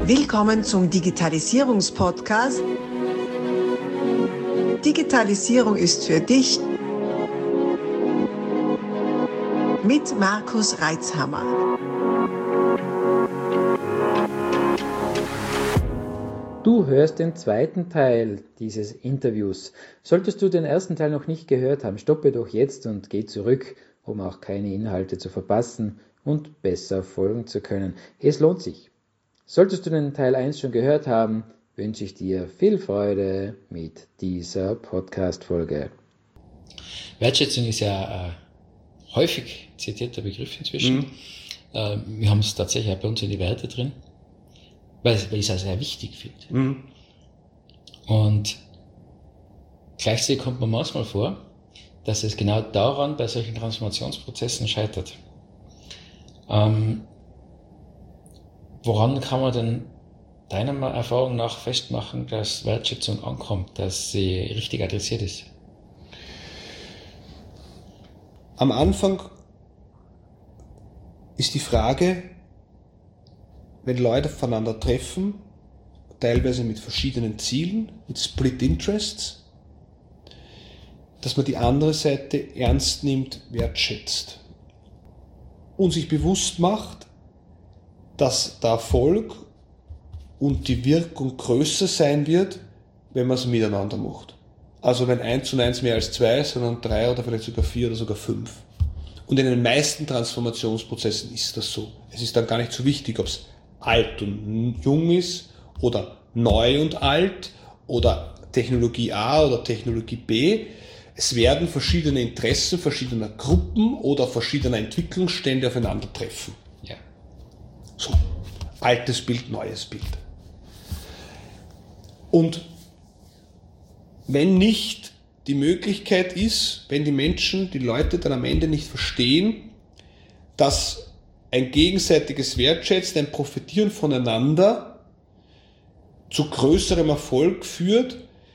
Willkommen zum Digitalisierungspodcast. Digitalisierung ist für dich mit Markus Reitzhammer. Du hörst den zweiten Teil dieses Interviews. Solltest du den ersten Teil noch nicht gehört haben, stoppe doch jetzt und geh zurück, um auch keine Inhalte zu verpassen und besser folgen zu können. Es lohnt sich. Solltest du den Teil 1 schon gehört haben, wünsche ich dir viel Freude mit dieser Podcast-Folge. Wertschätzung ist ja ein häufig zitierter Begriff inzwischen. Wir haben es tatsächlich auch bei uns in die Werte drin, weil ich es auch sehr wichtig finde. Und gleichzeitig kommt man manchmal vor, dass es genau daran bei solchen Transformationsprozessen scheitert. Woran kann man denn deiner Erfahrung nach festmachen, dass Wertschätzung ankommt, dass sie richtig adressiert ist? Am Anfang ist die Frage, wenn Leute voneinander treffen, teilweise mit verschiedenen Zielen, mit Split Interests, dass man die andere Seite ernst nimmt, wertschätzt und sich bewusst macht, dass der Erfolg und die Wirkung größer sein wird, wenn man es miteinander macht. Also wenn 1 und 1 mehr als 2, sondern 3 oder vielleicht sogar 4 oder sogar 5. Und in den meisten Transformationsprozessen ist das so. Es ist dann gar nicht so wichtig, ob es alt und jung ist oder neu und alt oder Technologie A oder Technologie B. Es werden verschiedene Interessen verschiedener Gruppen oder verschiedener Entwicklungsstände aufeinandertreffen. Ja. So, altes Bild, neues Bild. Und wenn nicht die Möglichkeit ist, wenn die Menschen, die Leute dann am Ende nicht verstehen, dass ein gegenseitiges Wertschätzen, ein Profitieren voneinander zu größerem Erfolg führt,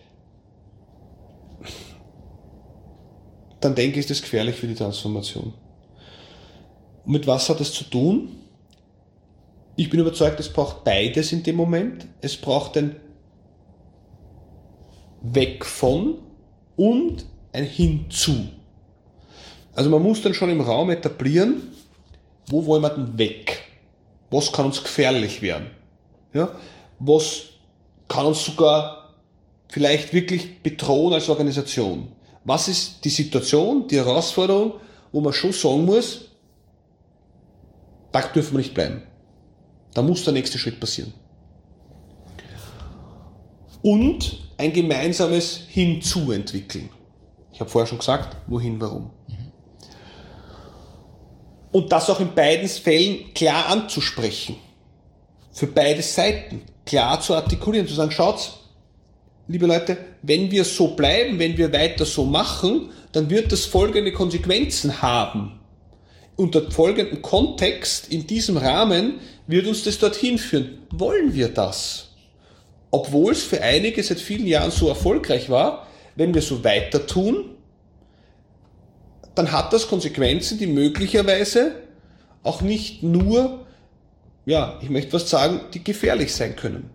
dann denke ich, ist das gefährlich für die Transformation. Und mit was hat das zu tun? Ich bin überzeugt, es braucht beides in dem Moment. Es braucht ein Weg von und ein Hinzu. Also man muss dann schon im Raum etablieren, wo wollen wir denn weg? Was kann uns gefährlich werden? Ja? Was kann uns sogar vielleicht wirklich bedrohen als Organisation? Was ist die Situation, die Herausforderung, wo man schon sagen muss, da dürfen wir nicht bleiben. Da muss der nächste Schritt passieren. Und ein gemeinsames Hinzu entwickeln. Ich habe vorher schon gesagt, wohin, warum. Und das auch in beiden Fällen klar anzusprechen. Für beide Seiten klar zu artikulieren, zu sagen, schaut, liebe Leute, wenn wir so bleiben, wenn wir weiter so machen, dann wird das folgende Konsequenzen haben. Unter folgendem Kontext, in diesem Rahmen, wird uns das dorthin führen. Wollen wir das? Obwohl es für einige seit vielen Jahren so erfolgreich war, wenn wir so weiter tun, dann hat das Konsequenzen, die möglicherweise auch nicht nur, ja, ich möchte was sagen, die gefährlich sein können.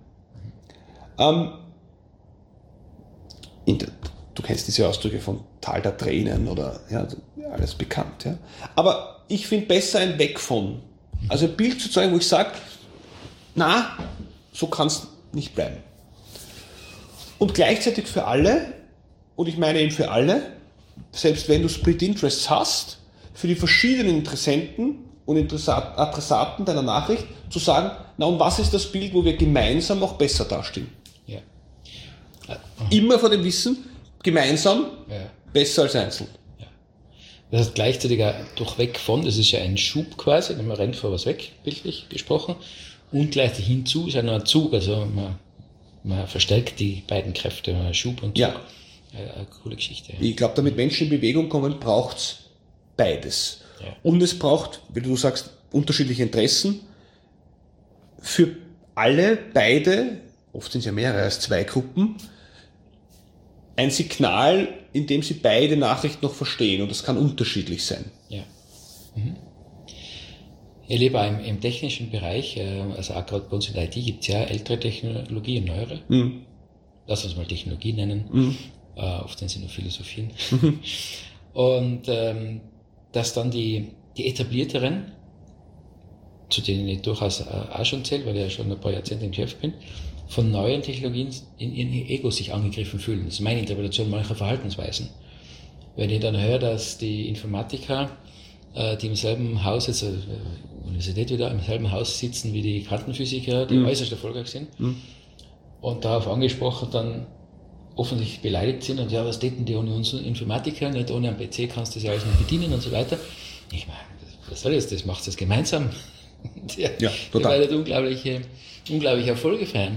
Du kennst diese Ausdrücke von Tal der Tränen oder ja, alles bekannt. Ja. Aber ich finde besser ein Weg von. Also ein Bild zu zeigen, wo ich sage, na, so kann es nicht bleiben. Und gleichzeitig für alle, und ich meine eben für alle, selbst wenn du Split Interests hast, für die verschiedenen Interessenten und Adressaten deiner Nachricht zu sagen, na und was ist das Bild, wo wir gemeinsam auch besser dastehen? Ja. Immer vor dem Wissen, gemeinsam besser als einzeln. Ja. Das heißt gleichzeitig auch durch weg von, das ist ja ein Schub quasi, man rennt vor was weg, bildlich gesprochen, und gleichzeitig hinzu ist ja noch ein Zug, also man verstärkt die beiden Kräfte, Schub und Zug. Ja. Eine coole Geschichte. Ja. Ich glaube, damit Menschen in Bewegung kommen, braucht es beides. Ja. Und es braucht, wie du sagst, unterschiedliche Interessen für alle, beide, oft sind es ja mehrere als 2 Gruppen, ein Signal, in dem sie beide Nachrichten noch verstehen. Und das kann unterschiedlich sein. Ja. Ich lebe auch im technischen Bereich, also auch gerade bei uns in der IT gibt es ja ältere Technologie und neuere. Lass uns mal Technologie nennen. Oft sind sie nur Philosophien. Und dass dann die etablierteren, zu denen ich durchaus auch schon zähle, weil ich ja schon ein paar Jahrzehnte im Geschäft bin, von neuen Technologien in ihren Ego sich angegriffen fühlen. Das ist meine Interpretation mancher Verhaltensweisen. Wenn ich dann höre, dass die Informatiker, die im selben Haus, jetzt Universität wieder, im selben Haus sitzen wie die Quantenphysiker, die äußerst erfolgreich sind, und darauf angesprochen dann offensichtlich beleidigt sind und ja, was täten die ohne uns Informatiker, nicht ohne einen PC kannst du das ja alles nicht bedienen und so weiter. Ich meine, was soll das macht es gemeinsam. Die werdet unglaubliche Erfolge feiern.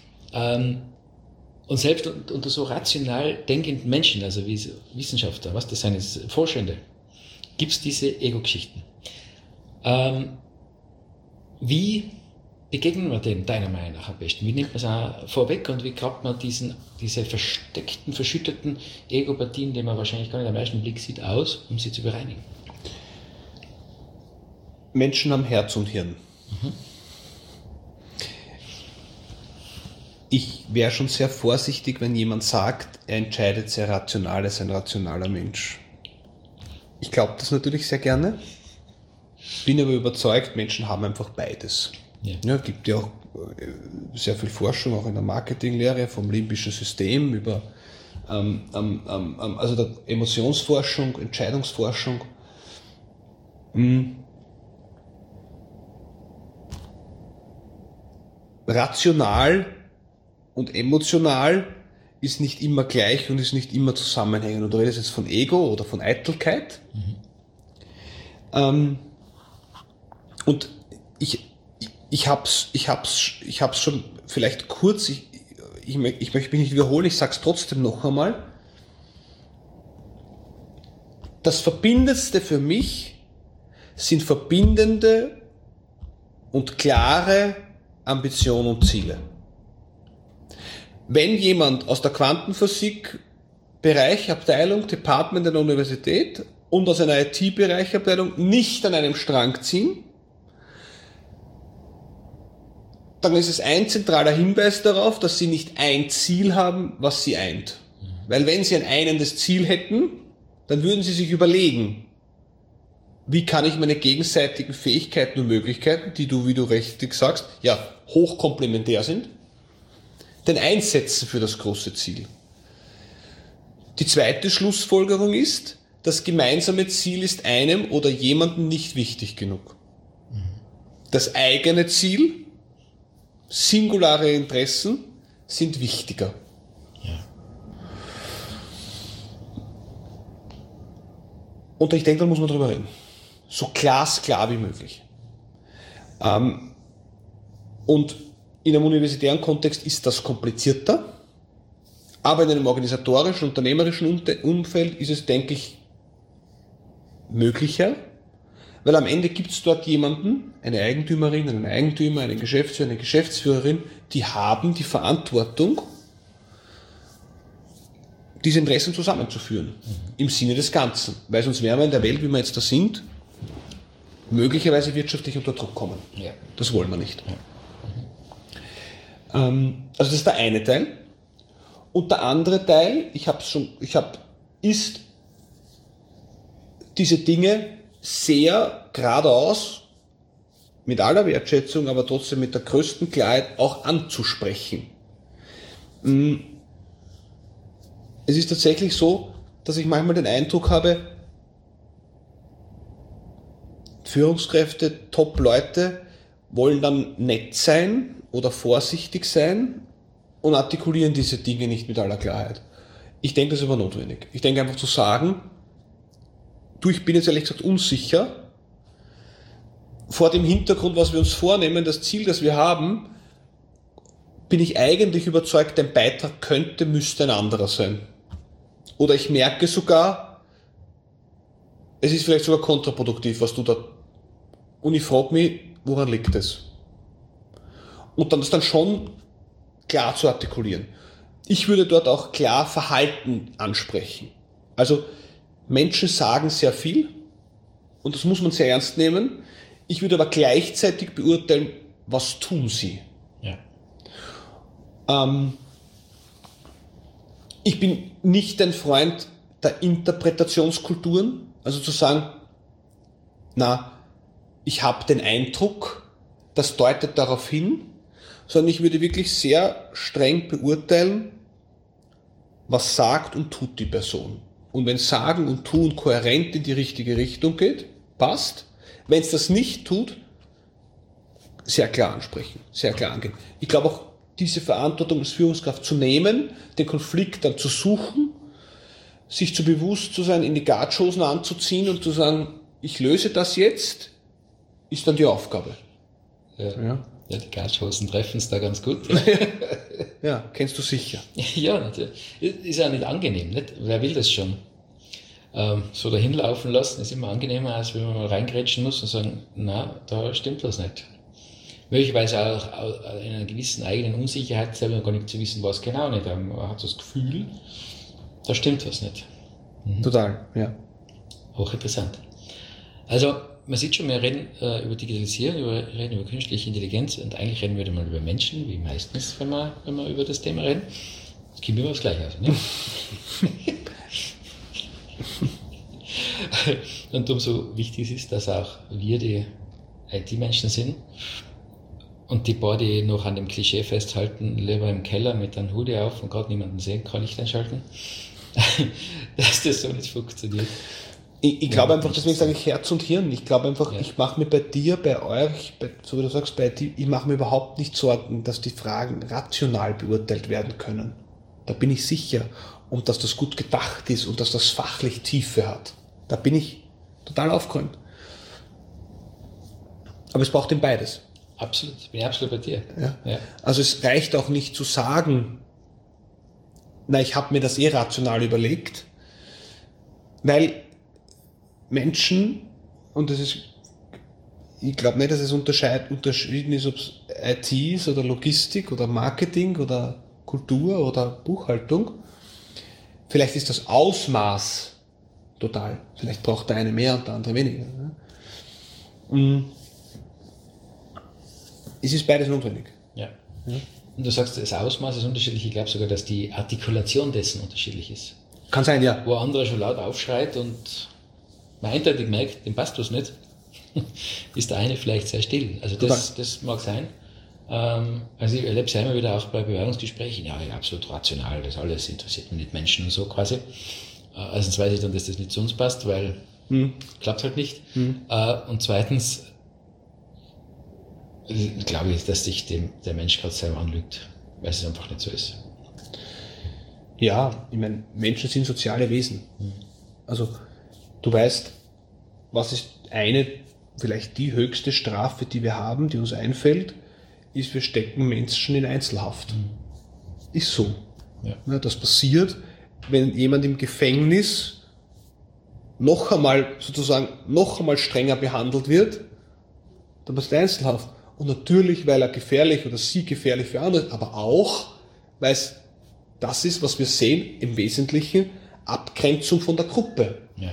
Und selbst unter so rational denkenden Menschen, also wie Wissenschaftler, was das sind, jetzt Forschende, gibt es diese Ego-Geschichten. Wie begegnen wir dem deiner Meinung nach am besten? Wie nimmt man es auch vorweg und wie kriegt man diese versteckten, verschütteten Ego-Partien, die man wahrscheinlich gar nicht am ersten Blick sieht, aus, um sie zu bereinigen? Menschen haben Herz und Hirn. Ich wäre schon sehr vorsichtig, wenn jemand sagt, er entscheidet sehr rational, er ist ein rationaler Mensch. Ich glaube das natürlich sehr gerne, bin aber überzeugt, Menschen haben einfach beides. Ja, gibt ja auch sehr viel Forschung, auch in der Marketinglehre, vom limbischen System über also der Emotionsforschung, Entscheidungsforschung. Rational und emotional ist nicht immer gleich und ist nicht immer zusammenhängend. Du redest jetzt von Ego oder von Eitelkeit. Und ich hab's schon vielleicht kurz, ich möchte mich nicht wiederholen, ich sag's trotzdem noch einmal. Das Verbindendste für mich sind verbindende und klare Ambitionen und Ziele. Wenn jemand aus der Quantenphysik Bereich, Abteilung, Department der Universität und aus einer IT-Bereich, Abteilung nicht an einem Strang ziehen, dann ist es ein zentraler Hinweis darauf, dass sie nicht ein Ziel haben, was sie eint. Weil wenn sie ein einendes Ziel hätten, dann würden sie sich überlegen, wie kann ich meine gegenseitigen Fähigkeiten und Möglichkeiten, die du, wie du richtig sagst, ja, hochkomplementär sind, denn einsetzen für das große Ziel. Die zweite Schlussfolgerung ist, das gemeinsame Ziel ist einem oder jemandem nicht wichtig genug. Das eigene Ziel, singulare Interessen sind wichtiger. Ja. Und ich denke, da muss man drüber reden. So glasklar wie möglich. Und in einem universitären Kontext ist das komplizierter, aber in einem organisatorischen, unternehmerischen Umfeld ist es, denke ich, möglicher, weil am Ende gibt es dort jemanden, eine Eigentümerin, einen Eigentümer, einen Geschäftsführer, eine Geschäftsführerin, die haben die Verantwortung, diese Interessen zusammenzuführen, im Sinne des Ganzen, weil sonst wären wir in der Welt, wie wir jetzt da sind, möglicherweise wirtschaftlich unter Druck kommen. Ja. Das wollen wir nicht. Ja. Also das ist der eine Teil. Und der andere Teil, ist diese Dinge sehr geradeaus, mit aller Wertschätzung, aber trotzdem mit der größten Klarheit auch anzusprechen. Es ist tatsächlich so, dass ich manchmal den Eindruck habe, Führungskräfte, Top-Leute wollen dann nett sein oder vorsichtig sein und artikulieren diese Dinge nicht mit aller Klarheit. Ich denke, das ist aber notwendig. Ich denke einfach zu sagen, ich bin jetzt ehrlich gesagt unsicher, vor dem Hintergrund, was wir uns vornehmen, das Ziel, das wir haben, bin ich eigentlich überzeugt, dein Beitrag müsste ein anderer sein. Oder ich merke sogar, es ist vielleicht sogar kontraproduktiv, was du da, und ich frage mich, woran liegt es? Und dann das dann schon klar zu artikulieren. Ich würde dort auch klar Verhalten ansprechen. Also Menschen sagen sehr viel und das muss man sehr ernst nehmen. Ich würde aber gleichzeitig beurteilen, was tun sie. Ja. Ich bin nicht ein Freund der Interpretationskulturen, also zu sagen, ich habe den Eindruck, das deutet darauf hin, sondern ich würde wirklich sehr streng beurteilen, was sagt und tut die Person. Und wenn Sagen und Tun kohärent in die richtige Richtung geht, passt. Wenn es das nicht tut, sehr klar ansprechen, sehr klar angehen. Ich glaube auch, diese Verantwortung als Führungskraft zu nehmen, den Konflikt dann zu suchen, sich zu bewusst zu sein, in die Gartschhosen anzuziehen und zu sagen, ich löse das jetzt, ist dann die Aufgabe. Ja, die Gartschhosen treffen es da ganz gut. Ja, kennst du sicher. Ja, natürlich. Ist ja nicht angenehm, nicht? Wer will das schon? So dahin laufen lassen ist immer angenehmer, als wenn man mal reingrätschen muss und sagen, da stimmt was nicht. Möglicherweise auch in einer gewissen eigenen Unsicherheit, selber gar nicht zu wissen, was genau nicht. Man hat das Gefühl, da stimmt was nicht. Total, ja. Hochinteressant. Also, man sieht schon, wir reden über Digitalisierung, wir reden über künstliche Intelligenz und eigentlich reden wir mal über Menschen, wie meistens, wenn wir über das Thema reden. Das kommt immer das Gleiche aus, ne? Und umso wichtig ist, dass auch wir die IT-Menschen sind und die paar, die noch an dem Klischee festhalten, lieber im Keller mit einem Hoodie auf und gerade niemanden sehen kann, Licht einschalten, dass das so nicht funktioniert. Ich glaube einfach, deswegen sage ich Herz und Hirn. Ich glaube einfach, ich mache mir bei dir, bei euch, so wie du sagst, bei dir, ich mache mir überhaupt nicht Sorgen, dass die Fragen rational beurteilt werden können. Da bin ich sicher. Und dass das gut gedacht ist und dass das fachlich Tiefe hat. Da bin ich total aufgeräumt. Aber es braucht eben beides. Absolut, bin ich absolut bei dir. Ja. Also es reicht auch nicht zu sagen, ich habe mir das rational überlegt, weil Menschen, und das ist, ich glaube nicht, dass es unterschieden ist, ob es IT ist oder Logistik oder Marketing oder Kultur oder Buchhaltung. Vielleicht ist das Ausmaß total. Vielleicht braucht der eine mehr und der andere weniger. Es ist beides notwendig. Ja. Und du sagst, das Ausmaß ist unterschiedlich. Ich glaube sogar, dass die Artikulation dessen unterschiedlich ist. Kann sein, ja. Wo ein anderer schon laut aufschreit und man eindeutig merkt, dem passt was nicht, ist der eine vielleicht sehr still. Also das mag sein. Also ich erlebe es ja immer wieder auch bei Bewerbungsgesprächen, absolut rational, das alles interessiert mich nicht, Menschen und so quasi. Erstens weiß ich dann, dass das nicht zu uns passt, weil klappt halt nicht. Und zweitens glaube ich, dass sich der Mensch gerade selber anlügt, weil es einfach nicht so ist. Ja, ich meine, Menschen sind soziale Wesen. Also du weißt, was ist vielleicht die höchste Strafe, die wir haben, die uns einfällt, ist, wir stecken Menschen in Einzelhaft. Ist so. Ja, das passiert, wenn jemand im Gefängnis noch einmal strenger behandelt wird, dann passiert Einzelhaft. Und natürlich, weil er gefährlich oder sie gefährlich für andere ist, aber auch, weil es das ist, was wir sehen, im Wesentlichen Abgrenzung von der Gruppe. Ja.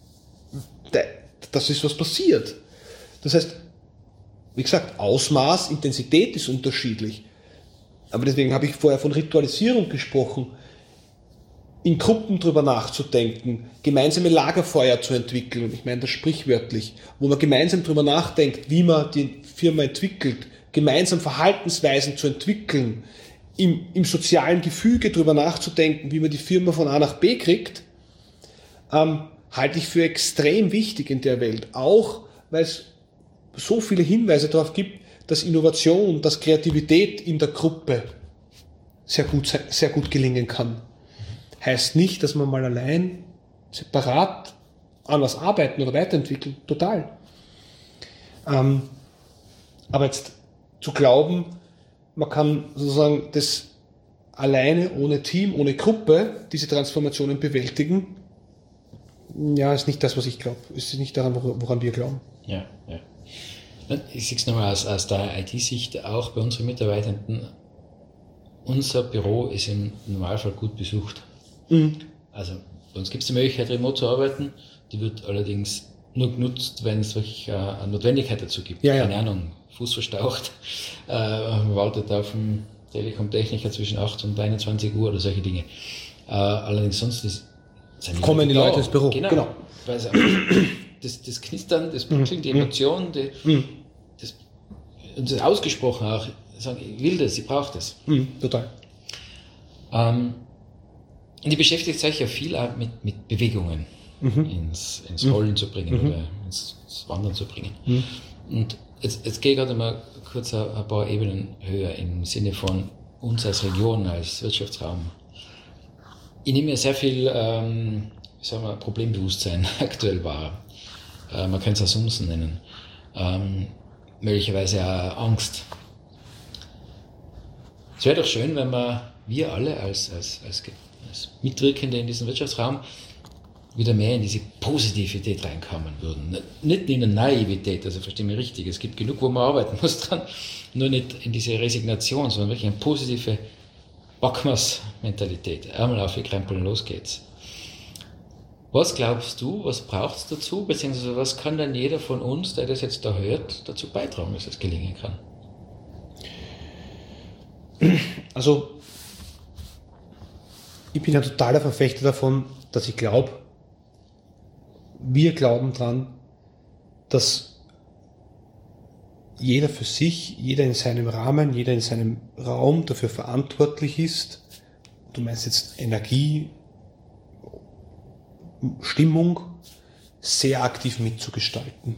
Das ist, was passiert. Das heißt, wie gesagt, Ausmaß, Intensität ist unterschiedlich. Aber deswegen habe ich vorher von Ritualisierung gesprochen. In Gruppen drüber nachzudenken, gemeinsame Lagerfeuer zu entwickeln, ich meine das sprichwörtlich, wo man gemeinsam drüber nachdenkt, wie man die Firma entwickelt, gemeinsam Verhaltensweisen zu entwickeln, im sozialen Gefüge drüber nachzudenken, wie man die Firma von A nach B kriegt, halte ich für extrem wichtig in der Welt. Auch, weil es so viele Hinweise darauf gibt, dass Innovation, dass Kreativität in der Gruppe sehr gut gelingen kann. Heißt nicht, dass man mal allein separat an was arbeiten oder weiterentwickeln. Total. Aber jetzt zu glauben, man kann sozusagen das alleine, ohne Team, ohne Gruppe, diese Transformationen bewältigen, ja, ist nicht das, was ich glaube. Ist nicht daran, woran wir glauben. Ja. Ich sehe es nochmal aus der IT-Sicht, auch bei unseren Mitarbeitenden. Unser Büro ist im Normalfall gut besucht. Also bei uns gibt es die Möglichkeit, remote zu arbeiten. Die wird allerdings nur genutzt, wenn es wirklich eine Notwendigkeit dazu gibt. Ja, ja. Keine Ahnung, Fuß verstaucht, man wartet auf den Telekom-Techniker zwischen 8 und 21 Uhr oder solche Dinge. Allerdings sonst sind kommen die Leute ins Büro. Genau. Weil es einfach das Knistern, das Prickeln, die Emotion, das ausgesprochen auch, sagen, ich will das, ich brauche das. Total. Und ich beschäftige sich ja viel auch mit Bewegungen ins Rollen zu bringen oder ins Wandern zu bringen. Und jetzt gehe ich gerade mal kurz ein paar Ebenen höher im Sinne von uns als Region, als Wirtschaftsraum. Ich nehme ja sehr viel Problembewusstsein aktuell wahr. Man kann es auch Sumsen nennen. Möglicherweise auch Angst. Es wäre doch schön, wenn wir alle als Mitwirkende in diesem Wirtschaftsraum wieder mehr in diese Positivität reinkommen würden. Nicht in eine Naivität, also verstehe mich richtig, es gibt genug, wo man arbeiten muss dran, nur nicht in diese Resignation, sondern wirklich eine positive Backmas-Mentalität. Ärmel aufgekrempeln, los geht's. Was glaubst du, was braucht es dazu, beziehungsweise was kann dann jeder von uns, der das jetzt da hört, dazu beitragen, dass es gelingen kann? Also, ich bin ein totaler Verfechter davon, dass ich glaube, wir glauben dran, dass jeder für sich, jeder in seinem Rahmen, jeder in seinem Raum dafür verantwortlich ist. Du meinst jetzt Energie, Stimmung, sehr aktiv mitzugestalten.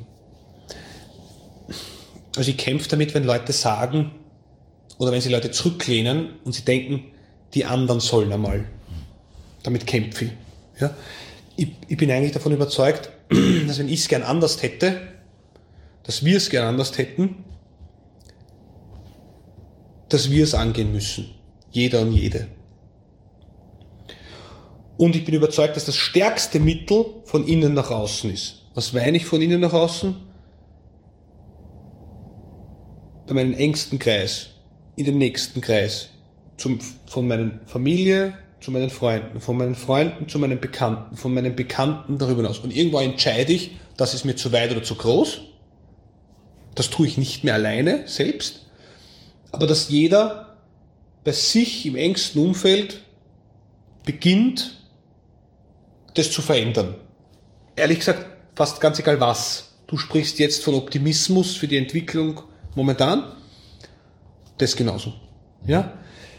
Also ich kämpfe damit, wenn Leute sagen, oder wenn sie Leute zurücklehnen und sie denken, die anderen sollen einmal. Damit kämpfe ich. Ja? Ich bin eigentlich davon überzeugt, dass wenn ich es gern anders hätte, dass wir es gern anders hätten, dass wir es angehen müssen. Jeder und jede. Und ich bin überzeugt, dass das stärkste Mittel von innen nach außen ist. Was meine ich von innen nach außen? Bei meinem engsten Kreis, in den nächsten Kreis, von meiner Familie zu meinen Freunden, von meinen Freunden zu meinen Bekannten, von meinen Bekannten darüber hinaus. Und irgendwann entscheide ich, das ist mir zu weit oder zu groß. Das tue ich nicht mehr alleine, selbst. Aber dass jeder bei sich im engsten Umfeld beginnt, das zu verändern. Ehrlich gesagt, fast ganz egal was. Du sprichst jetzt von Optimismus für die Entwicklung momentan. Das genauso. Ja?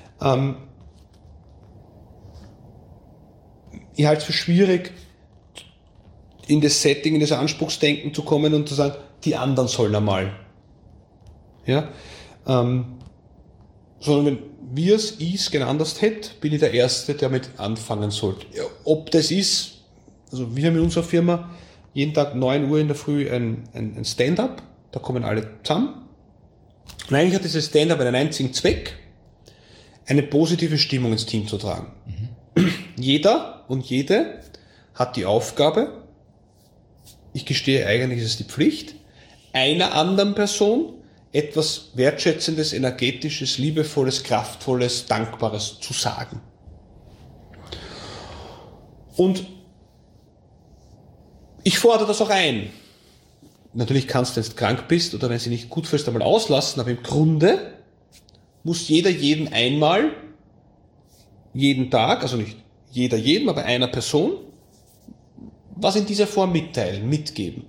Ich halte es für schwierig, in das Setting, in das Anspruchsdenken zu kommen und zu sagen, die anderen sollen einmal. Ja? Sondern wenn wir es, ich es gerne anders hätte, bin ich der Erste, der mit anfangen sollte. Ja, ob das ist, also wir haben in unserer Firma jeden Tag 9 Uhr in der Früh ein Stand-up, da kommen alle zusammen. Und eigentlich hat dieses Stand-up einen einzigen Zweck, eine positive Stimmung ins Team zu tragen. Jeder und jede hat die Aufgabe, ich gestehe, eigentlich ist es die Pflicht, einer anderen Person etwas Wertschätzendes, Energetisches, Liebevolles, Kraftvolles, Dankbares zu sagen. Und ich fordere das auch ein. Natürlich kannst du, wenn du krank bist oder wenn du nicht gut fühlst, einmal auslassen, aber im Grunde muss jeder jeden einmal, jeden Tag, also nicht jeder jedem, aber einer Person, was in dieser Form mitteilen, mitgeben.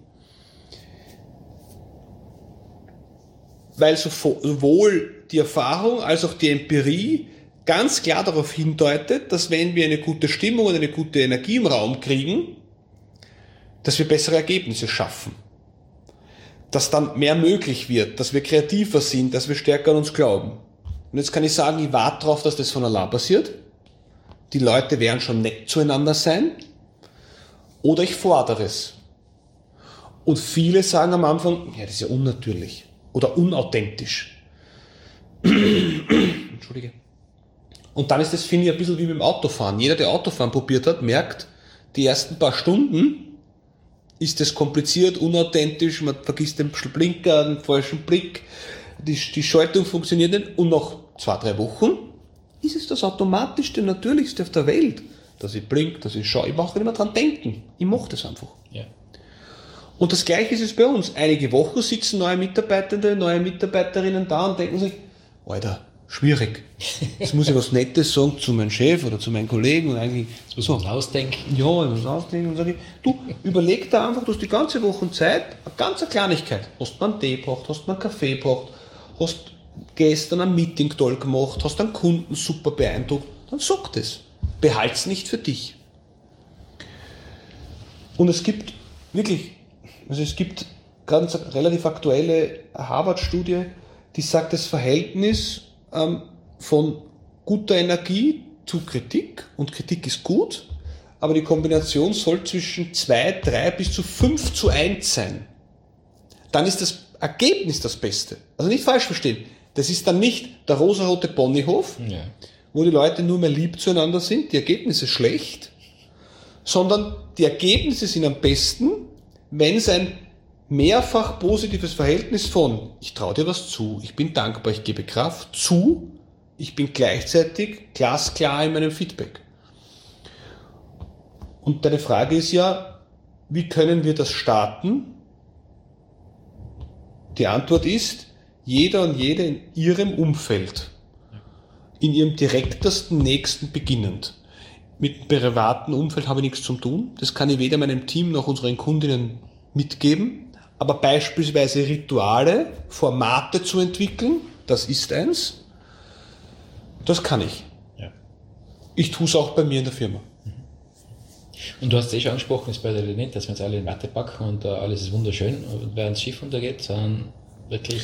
Weil sowohl die Erfahrung als auch die Empirie ganz klar darauf hindeutet, dass wenn wir eine gute Stimmung und eine gute Energie im Raum kriegen, dass wir bessere Ergebnisse schaffen. Dass dann mehr möglich wird, dass wir kreativer sind, dass wir stärker an uns glauben. Und jetzt kann ich sagen, ich warte darauf, dass das von allein passiert. Die Leute werden schon nett zueinander sein. Oder ich fordere es. Und viele sagen am Anfang, ja, das ist ja unnatürlich. Oder unauthentisch. Entschuldige. Und dann ist das, finde ich, ein bisschen wie mit dem Autofahren. Jeder, der Autofahren probiert hat, merkt, die ersten paar Stunden ist das kompliziert, unauthentisch, man vergisst den Blinker, den falschen Blick, die Schaltung funktioniert nicht. Und nach 2-3 Wochen ist es das automatischste, natürlichste auf der Welt, dass ich blink, dass ich schaue. Ich brauche nicht mehr dran denken. Ich mache das einfach. Ja. Und das Gleiche ist es bei uns. Einige Wochen sitzen neue Mitarbeitende, neue Mitarbeiterinnen da und denken sich, Alter, schwierig. Jetzt muss ich was Nettes sagen zu meinem Chef oder zu meinen Kollegen und eigentlich Jetzt muss man was ausdenken. Ja, ich muss ausdenken und sage ich, du, überleg da einfach, du hast die ganze Woche Zeit, eine ganz Kleinigkeit. Hast du einen Tee gebracht, hast du einen Kaffee gebracht, hast gestern ein Meeting toll gemacht, hast einen Kunden super beeindruckt, dann sag das. Behalt's nicht für dich. Und es gibt wirklich, also es gibt ganz eine relativ aktuelle Harvard-Studie, die sagt, das Verhältnis von guter Energie zu Kritik, und Kritik ist gut, aber die Kombination soll zwischen 2, 3 bis zu 5:1 sein. Dann ist das Ergebnis das Beste. Also nicht falsch verstehen. Das ist dann nicht der rosarote Ponyhof, Ja. wo die Leute nur mehr lieb zueinander sind, die Ergebnisse schlecht, sondern die Ergebnisse sind am besten, wenn es ein mehrfach positives Verhältnis von ich traue dir was zu, ich bin dankbar, ich gebe Kraft zu, ich bin gleichzeitig glasklar in meinem Feedback. Und deine Frage ist ja, wie können wir das starten? Die Antwort ist, jeder und jede in ihrem Umfeld, in ihrem direktesten, nächsten beginnend. Mit dem privaten Umfeld habe ich nichts zu tun. Das kann ich weder meinem Team noch unseren Kundinnen mitgeben. Aber beispielsweise Rituale, Formate zu entwickeln, das ist eins. Das kann ich. Ja. Ich tue es auch bei mir in der Firma. Und du hast es schon angesprochen, ist bei der nicht, dass wir uns alle in Watte packen und alles ist wunderschön, und während das Schiff untergeht, sondern wirklich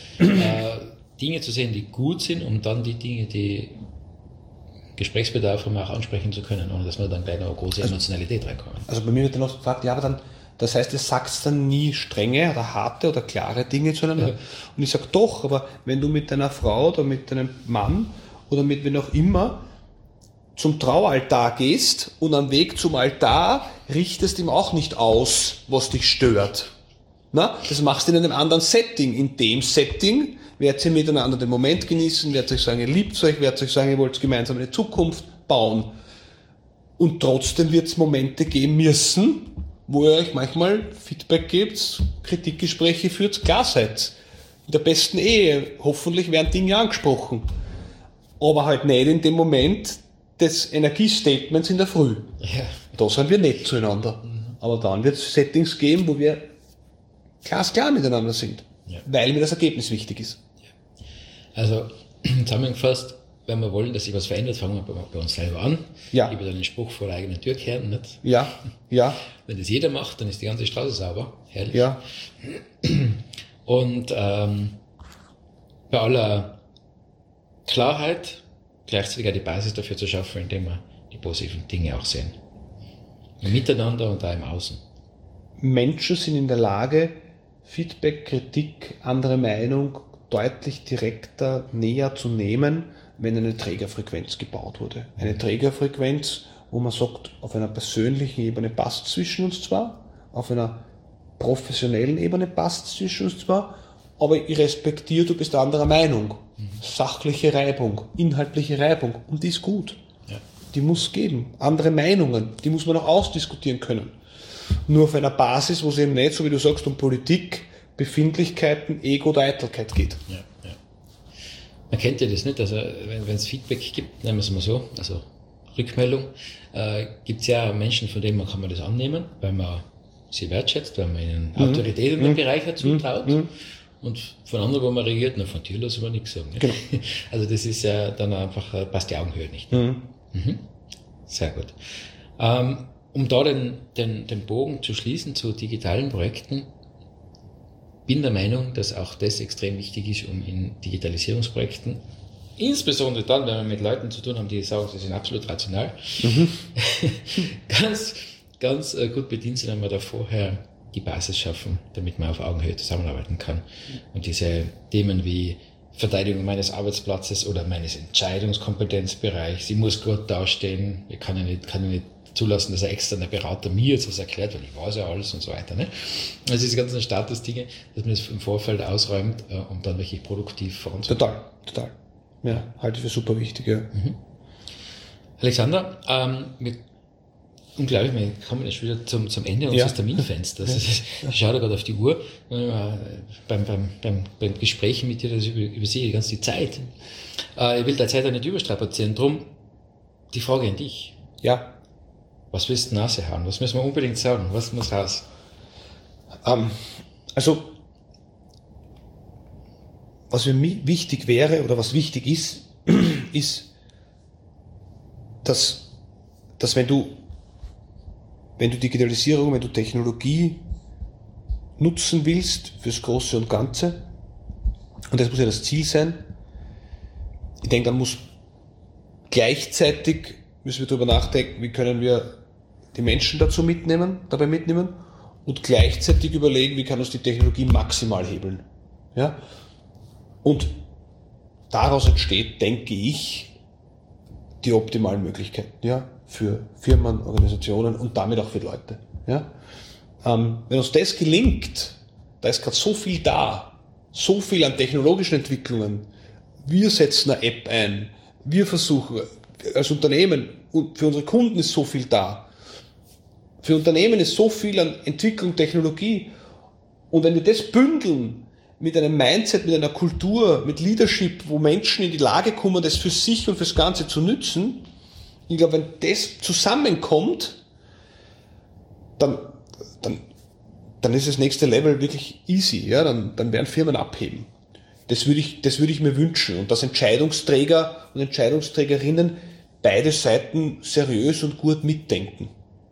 Dinge zu sehen, die gut sind, um dann die Dinge, die Gesprächsbedarf haben, auch ansprechen zu können, ohne dass wir dann gleich noch eine große Emotionalität reinkommen. Also bei mir wird dann auch gefragt, ja, aber dann, das heißt, ihr sagt dann nie strenge oder harte oder klare Dinge zueinander. Ja. Und ich sage doch, aber wenn du mit deiner Frau oder mit deinem Mann oder mit wem auch immer zum Traualtar gehst und am Weg zum Altar richtest ihm auch nicht aus, was dich stört. Na, das machst du in einem anderen Setting. In dem Setting werdet ihr miteinander den Moment genießen, werdet euch sagen, ihr liebt euch, werdet euch sagen, ihr wollt gemeinsam eine Zukunft bauen. Und trotzdem wird es Momente geben müssen, wo ihr euch manchmal Feedback gebt, Kritikgespräche führt, klar seid. In der besten Ehe, hoffentlich werden Dinge angesprochen. Aber halt nicht in dem Moment des Energiestatements in der Früh. Ja. Da sind wir nett zueinander. Aber dann wird es Settings geben, wo wir glasklar miteinander sind. Ja. Weil mir das Ergebnis wichtig ist. Also zusammengefasst, wenn wir wollen, dass sich was verändert, fangen wir bei uns selber an. Ja. Ich habe den Spruch vor der eigenen Tür kehren. Nicht? Ja, ja, Wenn das jeder macht, dann ist die ganze Straße sauber. Herrlich. ja. Und bei aller Klarheit gleichzeitig auch die Basis dafür zu schaffen, indem wir die positiven Dinge auch sehen. Im Miteinander und auch im Außen. Menschen sind in der Lage, Feedback, Kritik, andere Meinung deutlich direkter, näher zu nehmen, wenn eine Trägerfrequenz gebaut wurde. Eine Trägerfrequenz, wo man sagt, auf einer persönlichen Ebene passt zwischen uns zwar, auf einer professionellen Ebene passt zwischen uns zwar, aber ich respektiere, du bist anderer Meinung. Sachliche Reibung, inhaltliche Reibung, und die ist gut. Ja. Die muss geben. Andere Meinungen, die muss man auch ausdiskutieren können. Nur auf einer Basis, wo es eben nicht, so wie du sagst, um Politik, Befindlichkeiten, Ego oder Eitelkeit geht. Ja, ja. Man kennt ja das nicht, also wenn es Feedback gibt, nehmen wir es mal so, also Rückmeldung, gibt es ja Menschen, von denen kann man das annehmen, weil man sie wertschätzt, weil man ihnen Autorität in dem Bereich hat zutraut. Und von anderen, wo man reagiert, na, von dir lassen wir nichts sagen. Genau. Also das ist ja dann einfach, passt die Augenhöhe nicht. Sehr gut. Um da den Bogen zu schließen zu digitalen Projekten, bin der Meinung, dass auch das extrem wichtig ist, um in Digitalisierungsprojekten, insbesondere dann, wenn wir mit Leuten zu tun haben, die sagen, sie sind absolut rational, ganz gut bedient sind, wenn wir da vorher die Basis schaffen, damit man auf Augenhöhe zusammenarbeiten kann. Und diese Themen wie Verteidigung meines Arbeitsplatzes oder meines Entscheidungskompetenzbereichs, ich muss gut dastehen, ich kann ja nicht zulassen, dass ein externer Berater mir jetzt was erklärt, weil ich weiß ja alles und so weiter. Ne? Also diese ganzen Statusdinge, dass man das im Vorfeld ausräumt, um dann wirklich produktiv voranzukommen. Total. Ja, halte ich für super wichtig. Ja. Alexander, wir unglaublich, wir kommen jetzt wieder zum Ende unseres Terminfensters. Ich schaue da gerade auf die Uhr, beim Gespräch mit dir, das übersehe ich die ganze Zeit. Ich will der Zeit auch nicht überstrapazieren, drum die Frage an dich. Ja. Was willst du nachhauen? Was müssen wir unbedingt sagen? Was muss raus? Also, was für mich wichtig wäre oder was wichtig ist, ist, dass wenn du Digitalisierung, wenn du Technologie nutzen willst fürs Große und Ganze, und das muss ja das Ziel sein, ich denke, dann müssen wir darüber nachdenken, wie können wir die Menschen dabei mitnehmen und gleichzeitig überlegen, wie kann uns die Technologie maximal hebeln. Ja? Und daraus entsteht, denke ich, die optimalen Möglichkeiten, ja, für Firmen, Organisationen und damit auch für Leute. Ja? Wenn uns das gelingt, da ist gerade so viel da, so viel an technologischen Entwicklungen. Wir setzen eine App ein, wir versuchen als Unternehmen, und für unsere Kunden ist so viel da. Für Unternehmen ist so viel an Entwicklung, Technologie. Und wenn wir das bündeln mit einem Mindset, mit einer Kultur, mit Leadership, wo Menschen in die Lage kommen, das für sich und fürs Ganze zu nützen, ich glaube, wenn das zusammenkommt, dann ist das nächste Level wirklich easy. Ja? Dann werden Firmen abheben. Das würde ich mir wünschen. Und dass Entscheidungsträger und Entscheidungsträgerinnen beide Seiten seriös und gut mitdenken.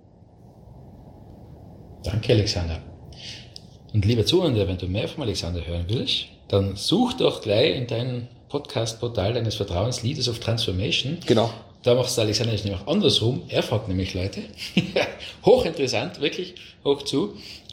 Danke, Alexander. Und lieber Zuhörer, wenn du mehr von Alexander hören willst, dann such doch gleich in deinem Podcast-Portal deines Vertrauens Leaders of Transformation. Genau. Da macht es Alexander nämlich andersrum. Er fragt nämlich Leute. Hochinteressant, wirklich hoch zu.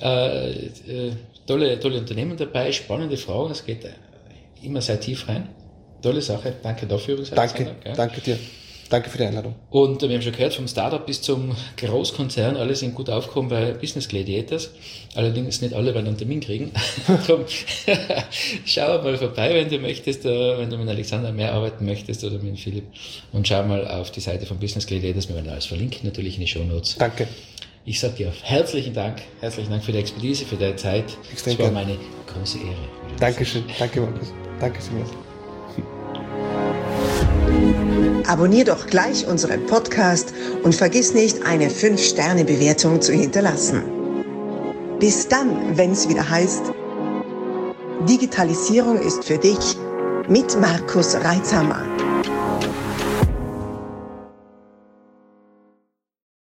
Tolle Unternehmen dabei, spannende Fragen. Es geht immer sehr tief rein. Tolle Sache. Danke dafür. Danke dir. Danke für die Einladung. Und wir haben schon gehört, vom Startup bis zum Großkonzern, alle sind gut aufgekommen bei Business Gladiators. Allerdings nicht alle werden einen Termin kriegen. Darum schau mal vorbei, wenn du möchtest, wenn du mit Alexander mehr arbeiten möchtest oder mit Philipp. Und schau mal auf die Seite von Business Gladiators. Wir werden alles verlinken, natürlich in die Shownotes. Danke. Ich sage dir herzlichen Dank für die Expertise, für deine Zeit. Es war meine große Ehre. Dankeschön. Danke, Markus. Danke vielmals. Abonnier doch gleich unseren Podcast und vergiss nicht, eine 5-Sterne-Bewertung zu hinterlassen. Bis dann, wenn es wieder heißt, Digitalisierung ist für dich mit Markus Reitzhammer.